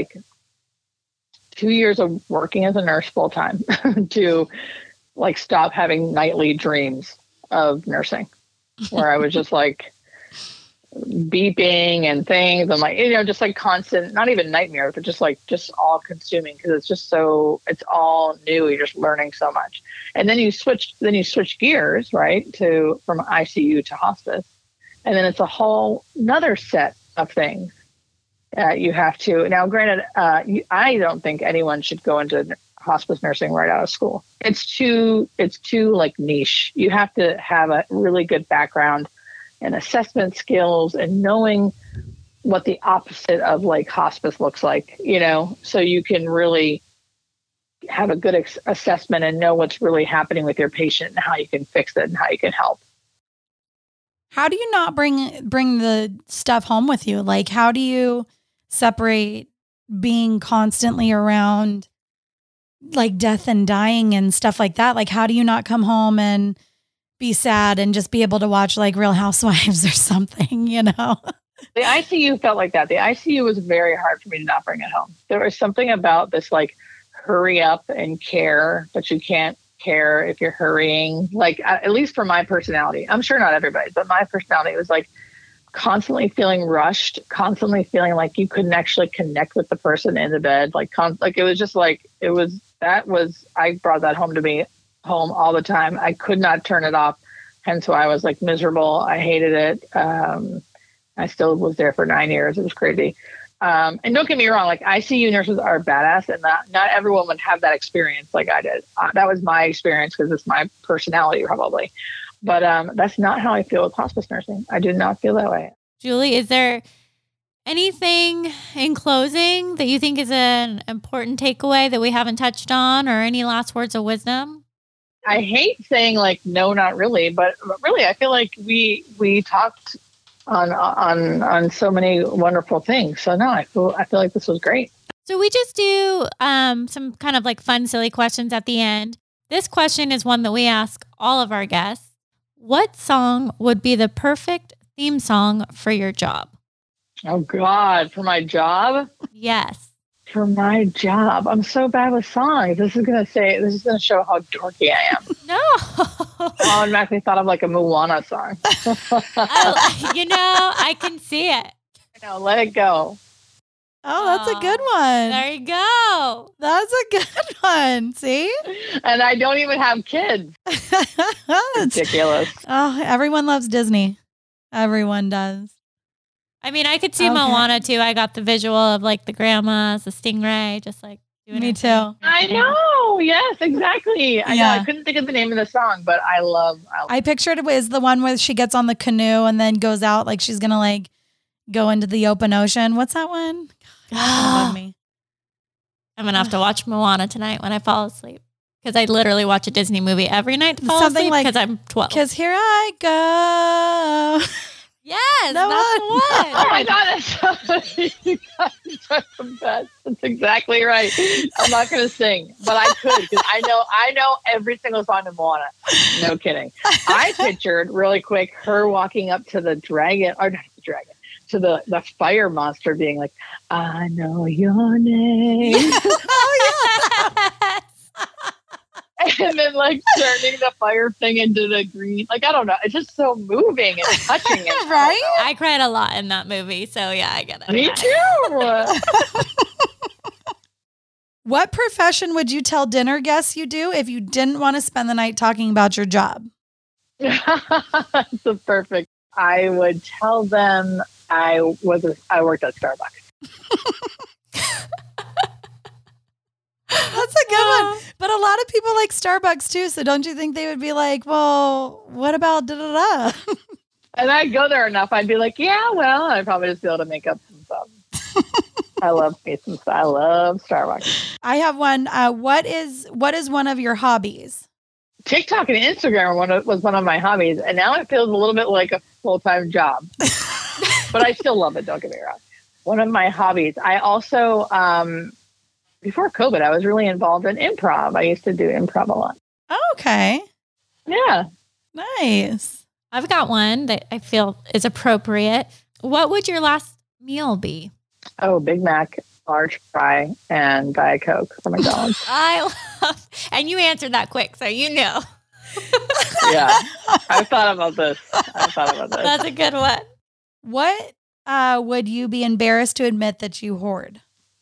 2 years of working as a nurse full time to stop having nightly dreams of nursing where I was just beeping and things and just constant, not even nightmares, but just all consuming, because it's all new. You're just learning so much. And then you switch gears, right, from ICU to hospice. And then it's a whole another set of things that you have to. Now, granted, I don't think anyone should go into hospice nursing right out of school. It's too niche. You have to have a really good background and assessment skills and knowing what the opposite of hospice looks like, so you can really have a good assessment and know what's really happening with your patient and how you can fix it and how you can help. How do you not bring the stuff home with you? Like, how do you separate being constantly around like death and dying and stuff like that? Like, how do you not come home and be sad and just be able to watch like Real Housewives or something, you know? The ICU felt like that. The ICU was very hard for me to not bring it home. There was something about this like hurry up and care, but you can't care if you're hurrying. Like, at least for my personality, I'm sure not everybody, but my personality was like constantly feeling rushed, constantly feeling like you couldn't actually connect with the person in the bed. Like it was just like, I brought that home to me all the time. I could not turn it off. Hence why I was like miserable. I hated it. I still was there for 9 years. It was crazy. And don't get me wrong, like ICU nurses are badass, and not everyone would have that experience like I did. That was my experience because it's my personality probably. But that's not how I feel with hospice nursing. I do not feel that way. Julie, is there anything in closing that you think is an important takeaway that we haven't touched on, or any last words of wisdom? I hate saying like, no, not really, but really, I feel like we talked on so many wonderful things. So no, I feel like this was great. So we just do some kind of like fun, silly questions at the end. This question is one that we ask all of our guests. What song would be the perfect theme song for your job? Oh God, for my job? Yes. For my job. I'm so bad with songs. This is going to show how dorky I am. No. I automatically thought of like a Moana song. I can see it. Let it go. Oh, that's a good one. There you go. That's a good one. See? And I don't even have kids. Ridiculous. Oh, everyone loves Disney. Everyone does. I mean, I could see Moana too. I got the visual of like the grandmas, the stingray, just like doing Me it. too. I know. Yes, exactly. I know. I couldn't think of the name of the song, but I pictured it was the one where she gets on the canoe and then goes out like she's going to like go into the open ocean. What's that one? God, me. I'm going to have to watch Moana tonight when I fall asleep. Because I literally watch a Disney movie every night to fall asleep because I'm 12. Because here I go. Yes, that's the one. Oh my God, you guys are the best. That's exactly right. I'm not going to sing, but I could because I know every single song in Moana. No kidding. I pictured really quick her walking up to the dragon, or not the dragon, to the fire monster being like, I know your name. Oh, yeah. And then like turning the fire thing into the green. Like, I don't know. It's just so moving and touching it. Right? I cried a lot in that movie. So yeah, I get it. Me too. What profession would you tell dinner guests you do if you didn't want to spend the night talking about your job? That's the perfect. I would tell them I worked at Starbucks. That's a good one. But a lot of people like Starbucks too. So don't you think they would be like, well, what about da-da-da? And I'd go there enough. I'd be like, yeah, well, I'd probably just be able to make up some stuff. I love Starbucks. I have one. What is one of your hobbies? TikTok and Instagram was one of my hobbies. And now it feels a little bit like a full-time job. But I still love it. Don't get me wrong. One of my hobbies. I also... before COVID, I was really involved in improv. I used to do improv a lot. Oh, okay. Yeah. Nice. I've got one that I feel is appropriate. What would your last meal be? Oh, Big Mac, large fry, and Diet Coke from McDonald's. And you answered that quick, so you know. Yeah. I thought about this. That's a good one. What would you be embarrassed to admit that you hoard?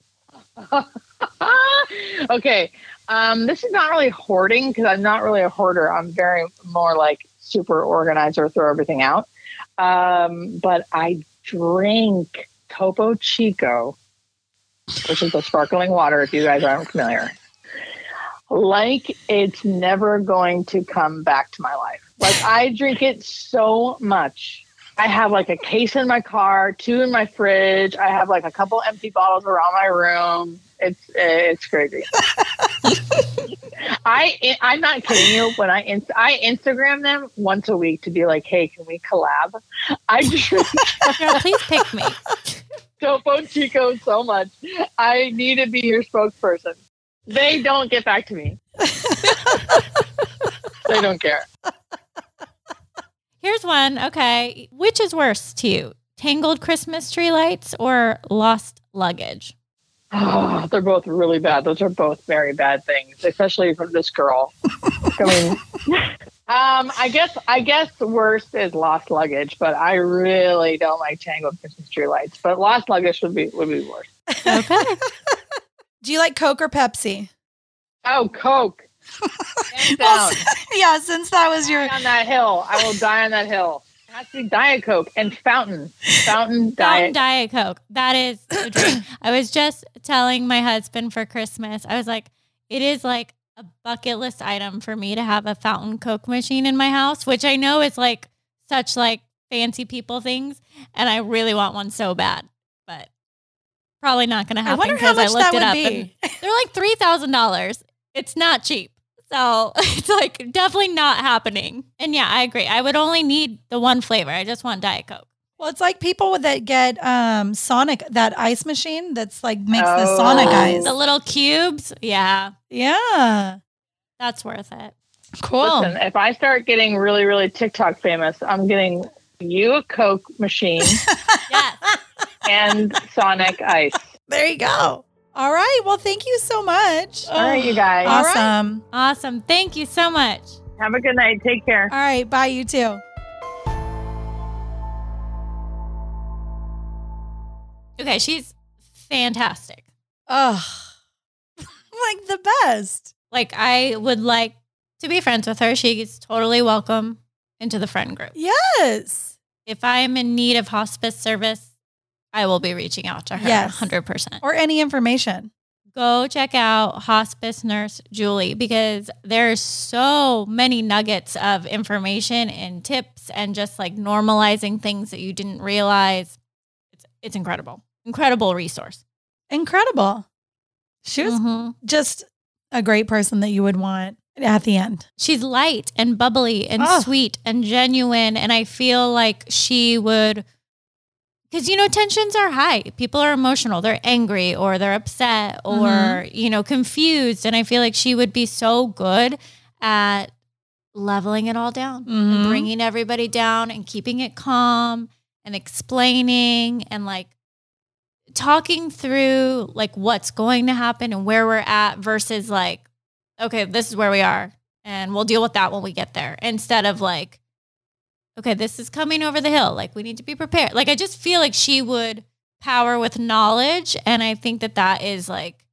Okay. This is not really hoarding because I'm not really a hoarder. I'm very more like super organizer, throw everything out. But I drink Topo Chico, which is the sparkling water, if you guys aren't familiar. Like it's never going to come back to my life. Like I drink it so much. I have like a case in my car, 2 in my fridge. I have like a couple empty bottles around my room. It's crazy. I'm not kidding you. When I Instagram them once a week to be like, hey, can we collab? I just Girl, please pick me. Topo Chico so much. I need to be your spokesperson. They don't get back to me. They don't care. Here's one. Okay. Which is worse to you? Tangled Christmas tree lights or lost luggage? Oh, they're both really bad. Those are both very bad things, especially from this girl. I mean, I guess the worst is lost luggage, but I really don't like tangled Christmas tree lights. But lost luggage would be worse. Okay. Do you like Coke or Pepsi? Oh, Coke. Hands Well, down. yeah, since that was your Die on that hill. I will die on that hill. It has to be Diet Coke and Fountain Diet Coke. That is a dream. I was just telling my husband for Christmas, I was like, it is like a bucket list item for me to have a fountain Coke machine in my house, which I know is like such like fancy people things. And I really want one so bad, but probably not going to happen because I looked it up. And they're like $3,000. It's not cheap. So it's like definitely not happening. And yeah, I agree. I would only need the one flavor. I just want Diet Coke. Well, it's like people that get Sonic, that ice machine that's like makes the Sonic ice. The little cubes. Yeah. Yeah. That's worth it. Cool. Listen, if I start getting really, really TikTok famous, I'm getting you a Coke machine Yes. and Sonic ice. There you go. All right. Well, thank you so much. All right, you guys. Awesome. Awesome. Thank you so much. Have a good night. Take care. All right. Bye, you too. Okay, she's fantastic. Oh, like the best. Like, I would like to be friends with her. She's totally welcome into the friend group. Yes. If I'm in need of hospice service, I will be reaching out to her. Yes. 100%. Or any information. Go check out Hospice Nurse Julie because there's so many nuggets of information and tips and just like normalizing things that you didn't realize. It's incredible. Incredible resource. Incredible. She was just a great person that you would want at the end. She's light and bubbly and sweet and genuine. And I feel like she would, because, you know, tensions are high. People are emotional. They're angry or they're upset or, you know, confused. And I feel like she would be so good at leveling it all down and bringing everybody down and keeping it calm and explaining and like talking through like what's going to happen and where we're at versus like, okay, this is where we are and we'll deal with that when we get there. Instead of like, okay, this is coming over the hill. Like we need to be prepared. Like I just feel like she would power with knowledge. And I think that that is like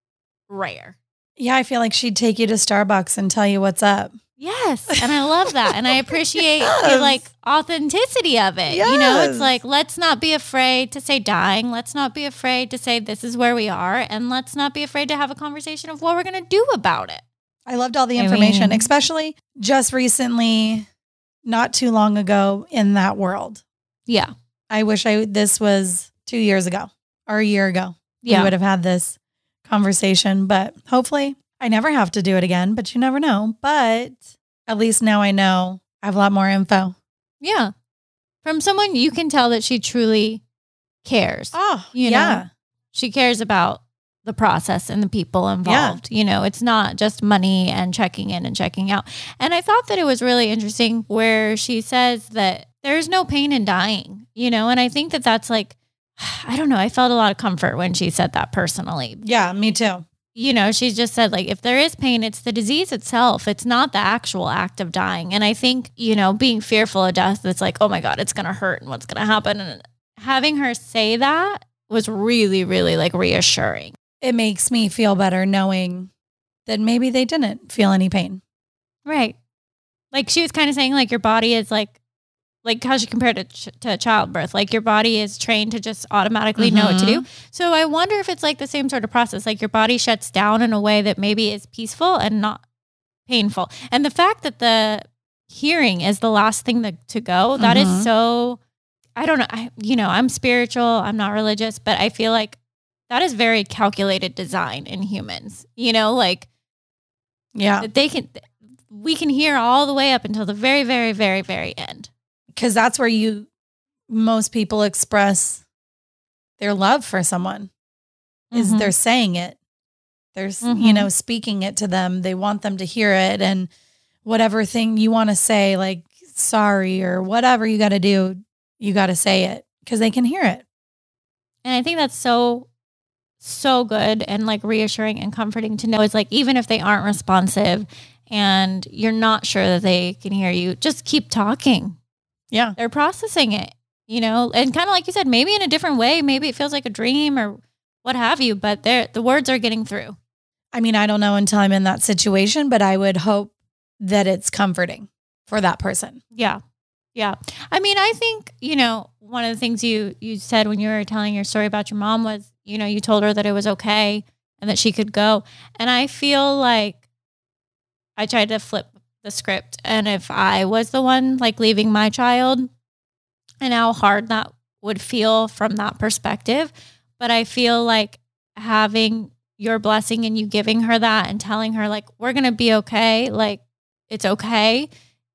rare. Yeah, I feel like she'd take you to Starbucks and tell you what's up. Yes. And I love that. And I appreciate the like authenticity of it. Yes. You know, it's like, let's not be afraid to say dying. Let's not be afraid to say this is where we are. And let's not be afraid to have a conversation of what we're going to do about it. I loved all the information, especially just recently, not too long ago in that world. Yeah. I wish this was 2 years ago or a year ago. Yeah. We would have had this conversation, but hopefully I never have to do it again, but you never know. But at least now I know I have a lot more info. Yeah. From someone you can tell that she truly cares. Oh, you know, she cares about the process and the people involved. You know, it's not just money and checking in and checking out. And I thought that it was really interesting where she says that there's no pain in dying, you know, and I think that that's like, I don't know. I felt a lot of comfort when she said that personally. Yeah, me too. You know, she just said like, if there is pain, it's the disease itself. It's not the actual act of dying. And I think, you know, being fearful of death, it's like, oh my God, it's going to hurt and what's going to happen. And having her say that was really, really like reassuring. It makes me feel better knowing that maybe they didn't feel any pain. Right. Like she was kind of saying like your body is like how she compared it to childbirth. Like your body is trained to just automatically know what to do. So I wonder if it's like the same sort of process. Like your body shuts down in a way that maybe is peaceful and not painful. And the fact that the hearing is the last thing to go, that is so, I don't know. I'm spiritual. I'm not religious, but I feel like that is very calculated design in humans. You know, like Yeah. That we can hear all the way up until the very, very, very, very end. Because that's where most people express their love for someone, is they're saying it. They're, speaking it to them. They want them to hear it. And whatever thing you want to say, like sorry or whatever you got to do, you got to say it because they can hear it. And I think that's so good and like reassuring and comforting to know. It's like, even if they aren't responsive and you're not sure that they can hear you, just keep talking. Yeah. They're processing it, and kind of like you said, maybe in a different way, maybe it feels like a dream or what have you, but the words are getting through. I mean, I don't know until I'm in that situation, but I would hope that it's comforting for that person. Yeah. Yeah. I mean, I think, one of the things you said when you were telling your story about your mom was, you told her that it was okay and that she could go. And I feel like I tried to flip the script. And if I was the one like leaving my child, and how hard that would feel from that perspective. But I feel like having your blessing and you giving her that and telling her like, we're going to be okay. Like, it's okay.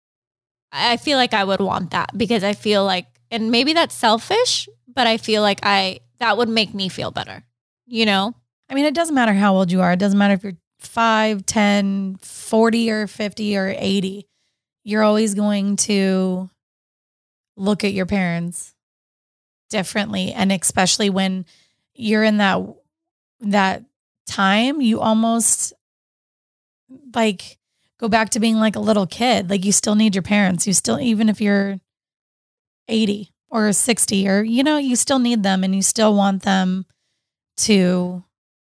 I feel like I would want that because I feel like, and maybe that's selfish, but I feel like that would make me feel better, I mean, it doesn't matter how old you are. It doesn't matter if you're 5, 10, 40 or 50 or 80. You're always going to look at your parents differently. And especially when you're in that time, you almost like go back to being like a little kid. Like you still need your parents. You still, even if you're 80 or 60 or, you still need them and you still want them to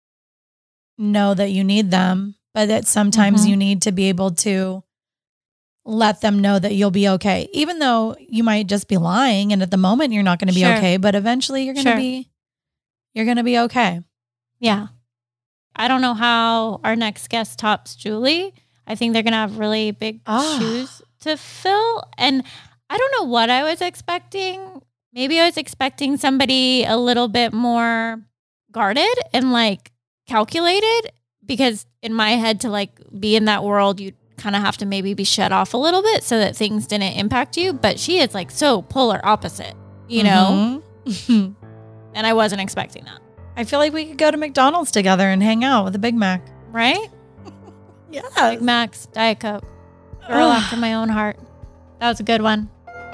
know that you need them, but that sometimes you need to be able to let them know that you'll be okay, even though you might just be lying. And at the moment you're not going to be okay, but eventually you're going to be okay. Yeah. I don't know how our next guest tops Julie. I think they're going to have really big shoes to fill. And I don't know what I was expecting. Maybe I was expecting somebody a little bit more guarded and like calculated, because in my head to like be in that world, you kind of have to maybe be shut off a little bit so that things didn't impact you. But she is like so polar opposite, know? And I wasn't expecting that. I feel like we could go to McDonald's together and hang out with a Big Mac. Right? Yeah. Big Mac's, Diet Coke. Girl after my own heart. That was a good one.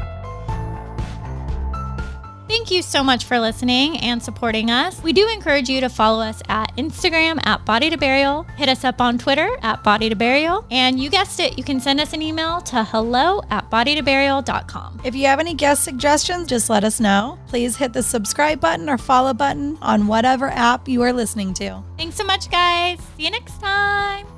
Thank you so much for listening and supporting us. We do encourage you to follow us at Instagram at Body to Burial. Hit us up on Twitter at Body to Burial. And you guessed it, you can send us an email to hello@bodytoburial.com. If you have any guest suggestions, just let us know. Please hit the subscribe button or follow button on whatever app you are listening to. Thanks so much, guys. See you next time.